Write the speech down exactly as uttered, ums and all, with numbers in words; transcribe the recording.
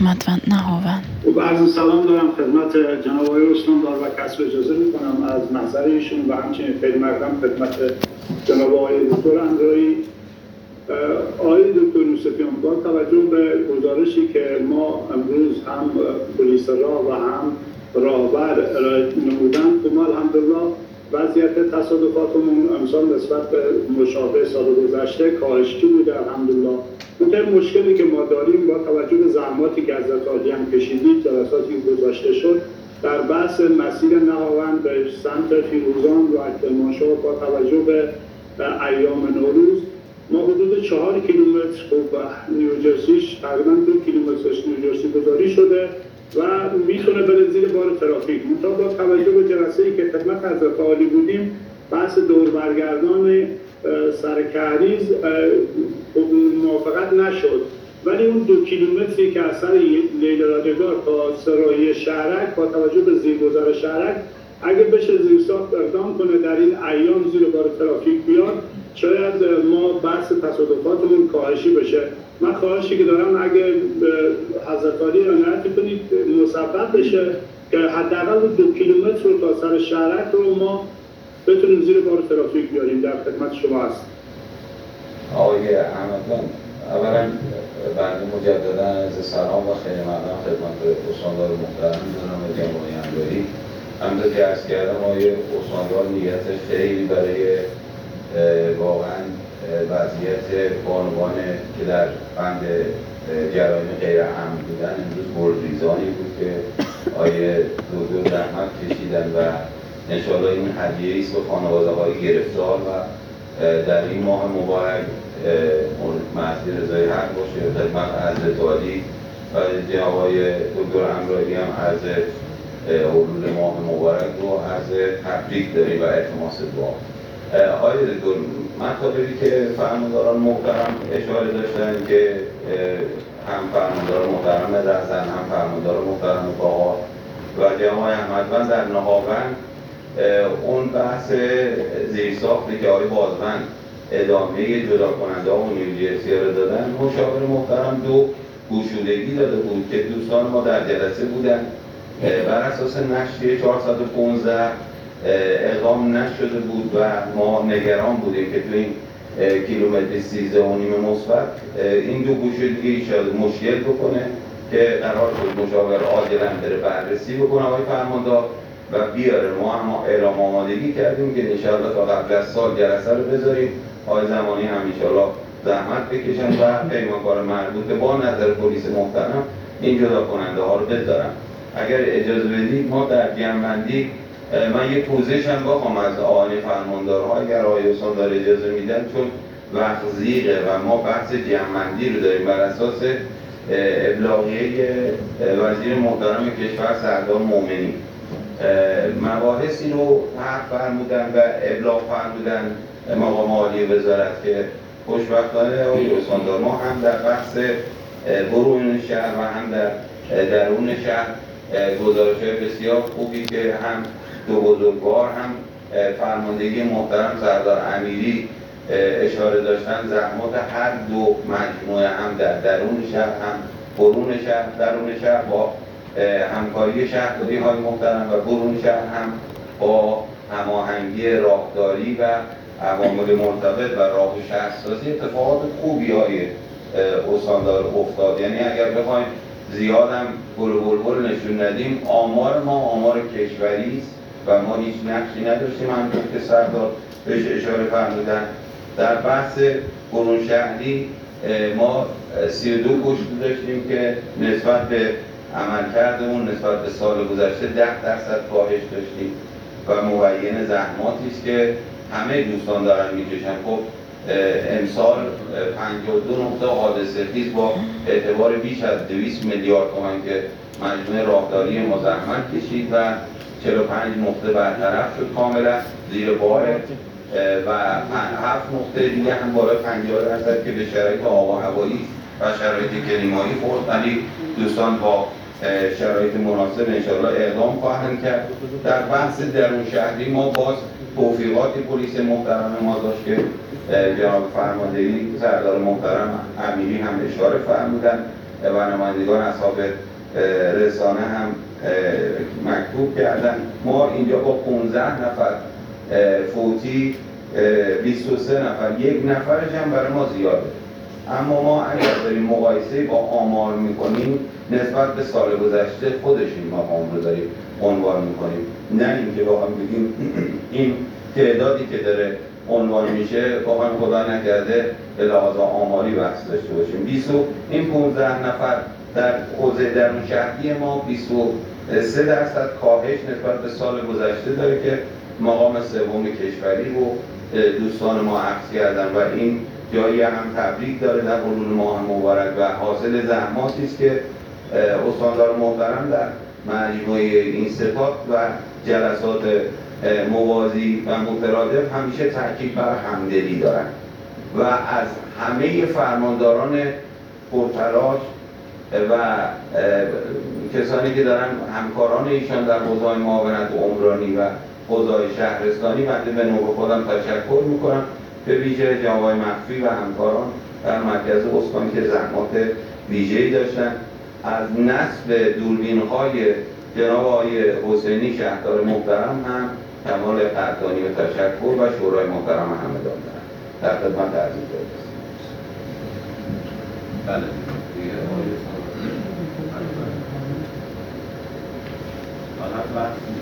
تهمتمند نهاوند. و عرض سلام دارم خدمت جناب آقای استاندار و کسب اجازه میکنم از محضر ایشون و همچنین خیلی مقدم خدمت جناب آقای دکتر امرایی. آقای دکتر یوسفیان، با توجه به گزارشی که ما امروز هم پلیس راه و هم راهبر ارائه نمودن، خب ما الحمدلله وضعیت تصادفاتمون امسال نسبت به مشابه سال گذشته کاهشی بوده الحمدلله. اون مشکلی که ما داریم با توجه به زحماتی که حضرت عالی هم کشیدید، جلساتی گذاشته شد در بحث مسیر نهاوند به سمت فیروزان و کرمانشاه با توجه به ایام نوروز، ما حدود چهار کیلومتر خب نیوجرسیش تقریبا دو کیلومترش نیوجرسی گذاری شده و میتونه بره زیر بار ترافیک. منتها با توجه به جلسه‌ای که خدمت حضرت عالی بودیم، بحث دور برگردان سر کهریز موافقت نشد، ولی اون دو کیلومتری که از سر لیلا رادگار تا سرایی شهرک با توجه به زیرگذر شهرک اگه بشه زیرساخت اقدام کنه در این ایام زیر بار ترافیک بیاد، شاید ما بحث تصادفاتمون کاهشی بشه. من خواهشی که دارم اگه حضرت عالی عنایت کنید مسبب بشه که حداقل دو کیلومتر رو تا سر شهرک رو ما بتونیم زیر بار ترافیک بیاریم. در خدمت شما هست. آقای احمدجان، اولا بنده مجددا عرض سلام و خیلی ممنون خدمت استاندار محترم جناب جمعی امرایی. همونطور که عرض کردم آقای استاندار نیتش خیلی برای واقعا وضعیت بانوان که در بند جرایم غیر امن بودن امروز گلریزانی بود که آقای دکتر زحمت کشیدن و انشاءالله این هدیه ایست به خانواده های گرفتار و در این ماه مبارک محضی رضای حق باشه. خدمت حضرت عالی و جناب آقای دکتر امرایی هم عرض حلول ماه مبارک رو عرض تبریک داریم و التماس دعا. آقای دکتر، مطالبی که فرمانداران محترم اشاره داشتن که هم فرماندار محترم رزن هم فرماندار محترم باقا و جناب احمدوند در نهاوند اون بحث زیرساختی که آقای بازمند ادامه جدا کننده ها و نیوجرسی رو دادن، مشاور محترم دو گشودگی داده بود که دوستان ما در جلسه بودن بر اساس نشریه چهارصد و پانزده اقدام نشده بود و ما نگران بودیم که تو این کیلومتر سیزده و نیم مثبت این دو گشودگی شاید مشکل بکنه که قرار بود مشاور عاجلا بره بررسی بکنه آقای فرماندار و بیاره. ما هم اعلام آمادگی کردیم که انشاءالله تا قبل از سال جلسه رو بذاریم، آقای زمانی هم انشاءالله زحمت بکشن و پیمانکار مربوط با نظر پلیس محترم این جدا کننده ها رو بذارن. اگر اجازه بدید ما در جمع‌بندی من یک پوزش هم بخوام از آقای فرماندارها اگر آقای استاندار اجازه میدن، چون وقت زیغه و ما بحث جمع‌بندی رو داریم بر اساس ابلاغیه وزیر محترم کشور سردار مومنی مباحثی رو حق فرمودن و ابلاغ فرمودن مقام عالی وزارت که خوشبختانه آقای استاندار ما هم در بحث برون شهر و هم در درون شهر گزارش‌های بسیار خوبی که هم دو بزرگوار هم فرماندگی محترم سردار امیری اشاره داشتن، زحمات هر دو مجموعه هم در درون شهر هم برون شهر، درون شهر با همکاری شهرداری های محترم و برون شهر هم با هماهنگی راهداری و عوامل مرتبط و راه شهرسازی اتفاقات خوبی های استاندار افتاد. یعنی اگر بخوایم زیادم گل و بلبل نشون ندیم، آمار ما آمار کشوری است و ما هیچ نقشی نداشتیم. همونطور که سردار بهش اشاره فرمودن در بحث برون شهری ما سی و دو کشته داشتیم که نسبت به عملکردمون نسبت به سال گذشته ده درصد کاهش داشتیم و مبین زحماتی است که همه دوستان دارن میکشن. خب امسال پنجاه و دو نقطه حادثه خیز با اعتبار بیش از دویست میلیارد تومان که مجموعه راهداری ما زحمت کشید و چهل و پنج نقطه برطرف شد کاملا زیر بار و هفت نقطه دیگه هم بالای پنجاه درصد که به شرایط آب و هوایی و شرایط کلیمایی خورد، ولی دوستان با شرایط مناسب انشاءالله اقدام خواهند کرد. در بحث درون شهری ما باز توفیقات پلیس محترم ما داشت که جناب فرماندهی سردار محترم امیری هم اشاره فرمودن و نمایندگان اصحاب رسانه هم مکتوب کردن. ما اینجا با پانزده نفر فوتی، بیست و سه نفر، یک نفرش هم برای ما زیاده. اما ما اگر داریم مقایسه با آمار میکنیم نسبت به سال گذشته خودش این مقام رو داریم عنوان میکنیم، نه اینکه واقعا بگیم این تعدادی که داره عنوان میشه واقعا خدا نکرده به لحاظ آماری بحث داشته باشیم. بیست این پانزده نفر در حوزه درون شهری ما بیست و سه درصد کاهش نسبت به سال گذشته داره که مقام سوم کشوری رو دوستان ما عکس کردن و این جایی هم تبریک داره در حلول ماه مبارک و حاصل زحماتی است که استاندار محترم در مجموعه این صفات و جلسات موازی و مترادف همیشه تاکید بر همدلی دارن و از همه فرمانداران پرتلاش و کسانی که دارن همکاران ایشان در حوزه معاونت و عمرانی و حوزه شهرستانی بنده به نوبه خودم تشکر میکنم، به ویژه جناب مخفی و همکاران در مرکز استان که زحمات ویژه‌ای داشتن. از نصب دوربین‌های جناب آقای حسینی شهردار محترم هم کمال قدردانی و تشکر و شورای محترم همدان دارم. در خدمت عزیز هستم. بله دیگه آقای